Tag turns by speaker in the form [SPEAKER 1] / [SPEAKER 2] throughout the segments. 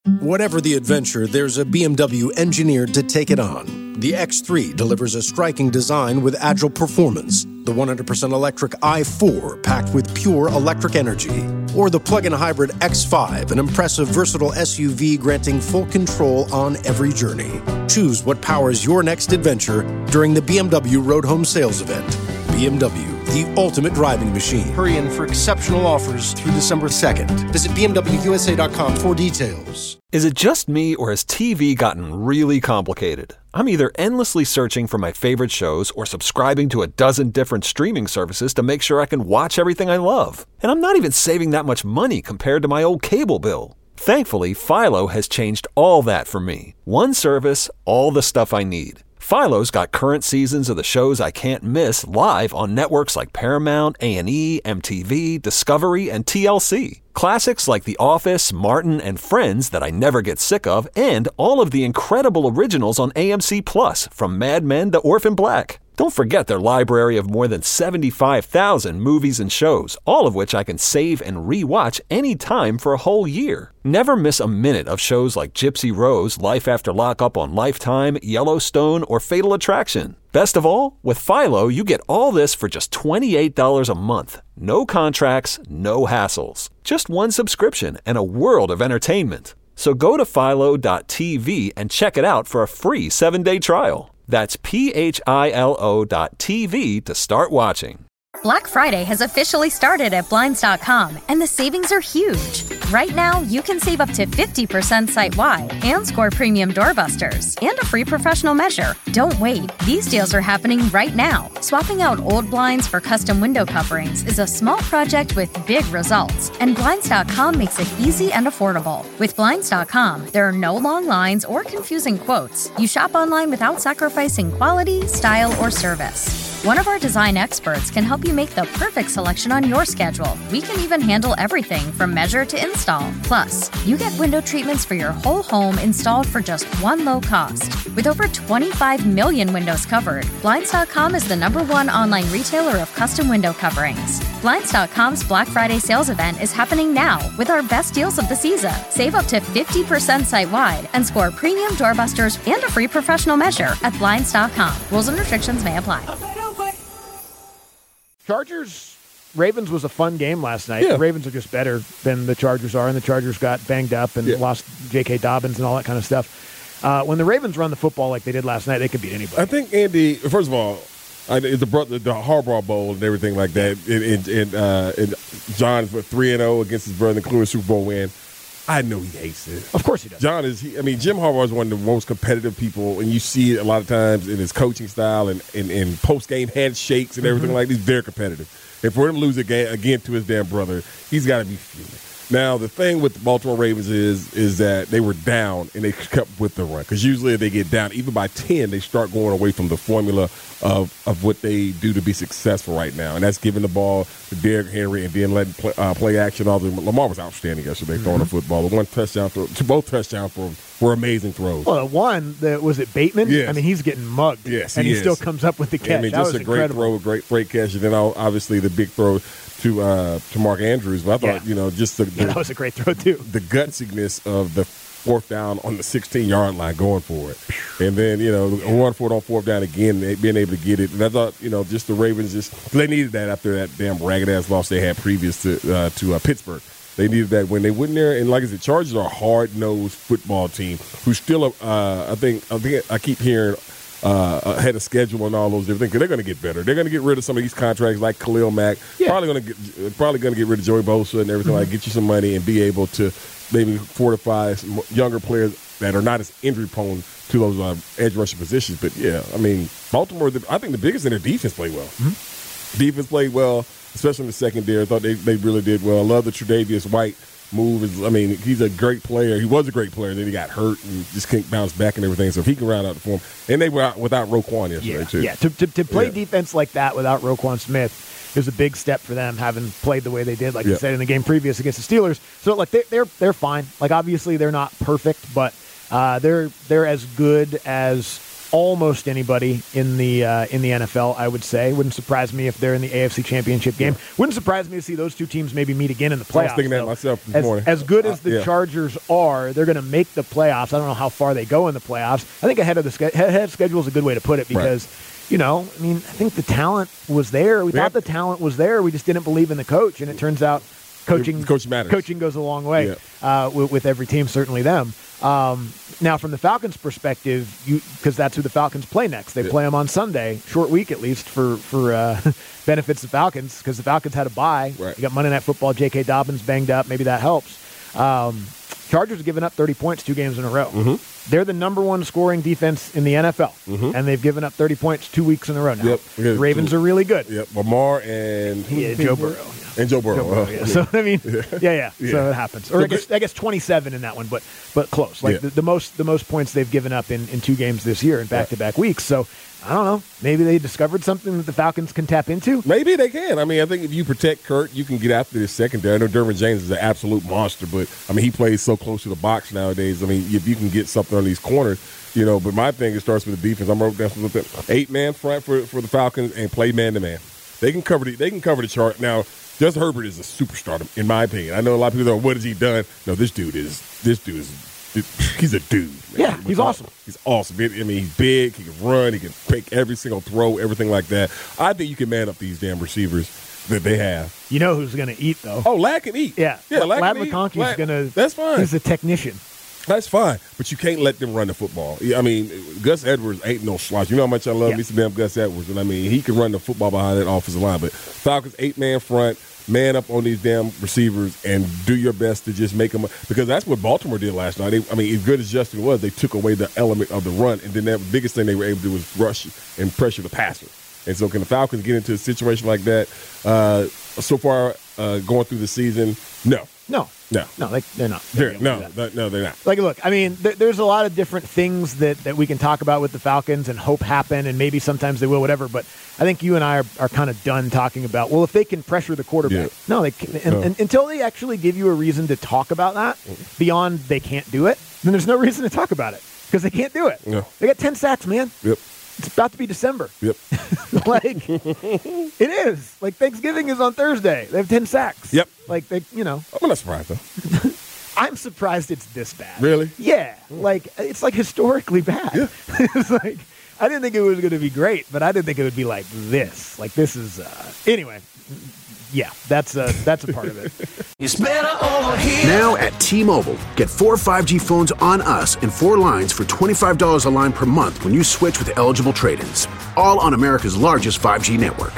[SPEAKER 1] Whatever the adventure, there's a BMW engineered to take it on. The X3 delivers a striking design with agile performance. The 100% electric i4 packed with pure electric energy. Or the plug-in hybrid X5, an impressive versatile SUV granting full control on every journey. Choose what powers your next adventure during the BMW Road Home Sales Event. BMW, the ultimate driving machine. Hurry in for exceptional offers through December 2nd. Visit BMWUSA.com for details.
[SPEAKER 2] Is it just me, or has TV gotten really complicated? I'm either endlessly searching for my favorite shows or subscribing to a dozen different streaming services to make sure I can watch everything I love. And I'm not even saving that much money compared to my old cable bill. Thankfully, Philo has changed all that for me. One service, all the stuff I need. Philo's got current seasons of the shows I can't miss live on networks like Paramount, A&E, MTV, Discovery, and TLC. Classics like The Office, Martin, and Friends that I never get sick of, and all of the incredible originals on AMC+, from Mad Men to Orphan Black. Don't forget their library of more than 75,000 movies and shows, all of which I can save and re-watch anytime for a whole year. Never miss a minute of shows like Gypsy Rose, Life After Lockup on Lifetime, Yellowstone, or Fatal Attraction. Best of all, with Philo, you get all this for just $28 a month. No contracts, no hassles. Just one subscription and a world of entertainment. So go to philo.tv and check it out for a free 7-day trial. That's philo.tv to start watching.
[SPEAKER 3] Black Friday has officially started at Blinds.com, and the savings are huge. Right now, you can save up to 50% site-wide and score premium doorbusters and a free professional measure. Don't wait. These deals are happening right now. Swapping out old blinds for custom window coverings is a small project with big results, and Blinds.com makes it easy and affordable. With Blinds.com, there are no long lines or confusing quotes. You shop online without sacrificing quality, style, or service. One of our design experts can help you make the perfect selection on your schedule. We can even handle everything from measure to install. Plus, you get window treatments for your whole home installed for just one low cost. With over 25 million windows covered, Blinds.com is the #1 online retailer of custom window coverings. Blinds.com's Black Friday sales event is happening now with our best deals of the season. Save up to 50% site-wide and score premium doorbusters and a free professional measure at Blinds.com. Rules and restrictions may apply.
[SPEAKER 4] Chargers-Ravens was a fun game last night.
[SPEAKER 5] Yeah.
[SPEAKER 4] The Ravens are just better than the Chargers are, and the Chargers got banged up and lost J.K. Dobbins and all that kind of stuff. When the Ravens run the football like they did last night, they could beat anybody.
[SPEAKER 5] I think, Andy, first of all, it's the Harbaugh Bowl and everything like that. And John is 3-0 against his brother, including a Super Bowl win. I know he hates it.
[SPEAKER 4] Of course he does.
[SPEAKER 5] Jim Harbaugh is one of the most competitive people, and you see it a lot of times in his coaching style and in post-game handshakes and everything like that. He's very competitive. And for him to lose again to his damn brother, he's got to be fuming. Now, the thing with the Baltimore Ravens is that they were down and they kept with the run. Because usually if they get down, even by 10, they start going away from the formula of what they do to be successful right now. And that's giving the ball to Derrick Henry and then letting play action. Lamar was outstanding yesterday throwing the football. The both touchdowns were amazing throws.
[SPEAKER 4] Well, was it Bateman?
[SPEAKER 5] Yes.
[SPEAKER 4] I mean, he's getting mugged.
[SPEAKER 5] Yes,
[SPEAKER 4] and he still comes up with the catch.
[SPEAKER 5] Yeah, I mean,
[SPEAKER 4] that
[SPEAKER 5] just
[SPEAKER 4] was
[SPEAKER 5] a great
[SPEAKER 4] incredible.
[SPEAKER 5] throw, great catch. And then obviously the big throw to Mark Andrews. But I thought, just
[SPEAKER 4] that was a great throw, too.
[SPEAKER 5] The gutsiness of the fourth down on the 16-yard line going for it. And then, run for it on fourth down again, being able to get it. And I thought, just the Ravens they needed that after that damn ragged-ass loss they had previous to Pittsburgh. They needed that when they went there. And like I said, Chargers are a hard-nosed football team who's still, I think I keep hearing ahead of schedule and all those different things. 'Cause they're going to get better. They're going to get rid of some of these contracts like Khalil Mack. Yeah. Probably going to get rid of Joey Bosa and everything like get you some money and be able to maybe fortify some younger players that are not as injury prone to those edge rusher positions. But yeah, I mean, Baltimore, I think the biggest in their defense played well. Mm-hmm. Defense played well, especially in the secondary. I thought they really did well. I love the Tre'Davious White move. He's a great player. He was a great player. Then he got hurt and just couldn't bounce back and everything. So if he can round out the form. And they were out without Roquan yesterday, too.
[SPEAKER 4] Yeah, to play defense like that without Roquan Smith is a big step for them, having played the way they did, like you said, in the game previous against the Steelers. So, like, they're fine. Like, obviously they're not perfect, but they're as good as almost anybody in the NFL, I would say. Wouldn't surprise me if they're in the AFC Championship game. Wouldn't surprise me to see those two teams maybe meet again in the playoffs.
[SPEAKER 5] I was thinking that myself this morning.
[SPEAKER 4] As good as the Chargers are, they're going to make the playoffs. I don't know how far they go in the playoffs. I think ahead of schedule is a good way to put it because, I think the talent was there. We thought the talent was there. We just didn't believe in the coach, and it turns out coaching matters. Coaching goes a long way with every team, certainly them. Now, from the Falcons' perspective, because that's who the Falcons play next. They play them on Sunday, short week at least for benefits the Falcons because the Falcons had a bye. Right. You got Monday Night Football. J.K. Dobbins banged up. Maybe that helps. Chargers have given up 30 points 2 games in a row. Mm-hmm. They're the number 1 scoring defense in the NFL, and they've given up 30 points 2 weeks in a row now. Yep. The Ravens are really good.
[SPEAKER 5] Yep, Lamar and
[SPEAKER 4] Joe Burrow.
[SPEAKER 5] And Joe Burrow.
[SPEAKER 4] Yeah. So I mean, so it happens. Or I guess 27 in that one, but close. Like the most points they've given up in 2 games this year in back-to-back weeks. So I don't know. Maybe they discovered something that the Falcons can tap into.
[SPEAKER 5] Maybe they can. I mean, I think if you protect Kurt, you can get after this secondary. I know Derwin James is an absolute monster, but I mean, he plays so close to the box nowadays. I mean, if you can get something on these corners. But my thing, it starts with the defense. I'm wrote down something 8-man front for the Falcons and play man-to-man. They can cover the chart. Now, Justin Herbert is a superstar, in my opinion. I know a lot of people go, what has he done? No, this dude is he's a dude. Man.
[SPEAKER 4] Yeah, he's awesome.
[SPEAKER 5] He's awesome. I mean, he's big. He can run. He can pick every single throw, everything like that. I think you can man up these damn receivers that they have.
[SPEAKER 4] You know who's going to eat, though?
[SPEAKER 5] Oh, Ladd can eat.
[SPEAKER 4] Yeah, Ladd McConkey's going to –
[SPEAKER 5] that's fine.
[SPEAKER 4] He's a technician.
[SPEAKER 5] That's fine, but you can't let them run the football. I mean, Gus Edwards ain't no slouch. You know how much I love me some damn Gus Edwards, and I mean, he can run the football behind that offensive line. But Falcons 8-man front, man up on these damn receivers, and do your best to just make them. Because that's what Baltimore did last night. As good as Justin was, they took away the element of the run, and then the biggest thing they were able to do was rush and pressure the passer. And so, can the Falcons get into a situation like that? So far, going through the season, no.
[SPEAKER 4] They're not.
[SPEAKER 5] They're not.
[SPEAKER 4] Like, look, I mean, there's a lot of different things that we can talk about with the Falcons and hope happen, and maybe sometimes they will, whatever. But I think you and I are kind of done talking about, well, if they can pressure the quarterback. Yeah. No, they can't. And until they actually give you a reason to talk about that, beyond they can't do it, then there's no reason to talk about it because they can't do it. No. They got 10 sacks, man.
[SPEAKER 5] Yep.
[SPEAKER 4] It's about to be December.
[SPEAKER 5] Yep.
[SPEAKER 4] It is. Like, Thanksgiving is on Thursday. They have 10 sacks.
[SPEAKER 5] Yep.
[SPEAKER 4] Like, I'm
[SPEAKER 5] not surprised, though.
[SPEAKER 4] I'm surprised it's this bad.
[SPEAKER 5] Really?
[SPEAKER 4] Yeah. Like, it's, historically bad. Yeah. It's like, I didn't think it was going to be great, but I didn't think it would be like this. Like, this is, anyway. Yeah, that's a part of it.
[SPEAKER 6] It's better over here. Now at T-Mobile, get 4 5G phones on us and 4 lines for $25 a line per month when you switch with eligible trade-ins. All on America's largest 5G network.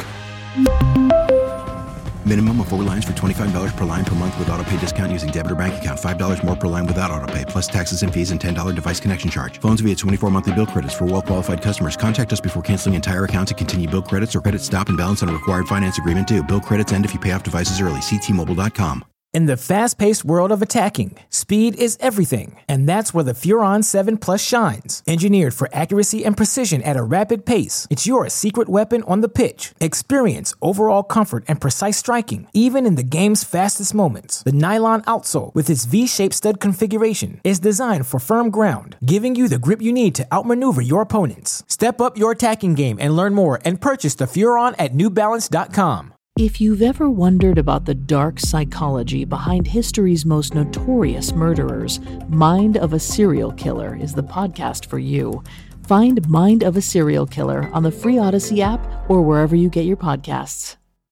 [SPEAKER 7] Minimum of 4 lines for $25 per line per month with autopay discount using debit or bank account. $5 more per line without autopay, plus taxes and fees and $10 device connection charge. Phones via 24 monthly bill credits for well-qualified customers. Contact us before canceling entire account to continue bill credits or credit stop and balance on a required finance agreement due. Bill credits end if you pay off devices early. See T-Mobile.com.
[SPEAKER 8] In the fast-paced world of attacking, speed is everything, and that's where the Furon 7 Plus shines. Engineered for accuracy and precision at a rapid pace, it's your secret weapon on the pitch. Experience overall comfort and precise striking, even in the game's fastest moments. The nylon outsole, with its V-shaped stud configuration, is designed for firm ground, giving you the grip you need to outmaneuver your opponents. Step up your attacking game and learn more and purchase the Furon at NewBalance.com.
[SPEAKER 9] If you've ever wondered about the dark psychology behind history's most notorious murderers, Mind of a Serial Killer is the podcast for you. Find Mind of a Serial Killer on the free Odyssey app or wherever you get your podcasts.